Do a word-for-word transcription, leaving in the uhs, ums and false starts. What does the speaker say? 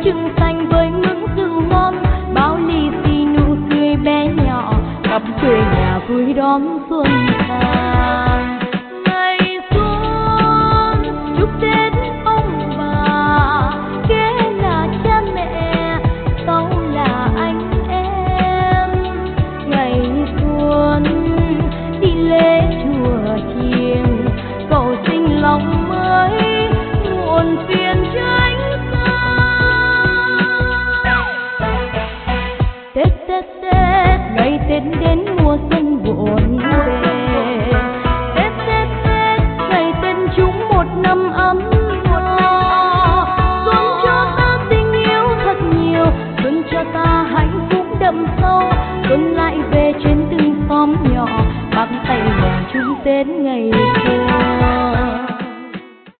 trưng xanh với ngưỡng rượu ngon, bao lì xì nụ cười bé nhỏ, cặp quê nhà vui đón xuân sang. Ngày xuân chúc Tết ông bà, kế là cha mẹ, sau là anh em. Ngày xuân đi lễ chùa chiền, cầu sinh lòng mới muộn phiền tránh xa. Tết Tết Tết ngày Tết đến mùa xuân buồn về. Tết Tết Tết ngày Tết chúng một năm ấm no. Xuân cho ta tình yêu thật nhiều, xuân cho ta hạnh phúc đậm sâu. Xuân lại về trên từng xóm nhỏ, bắt tay mừng chung Tết ngày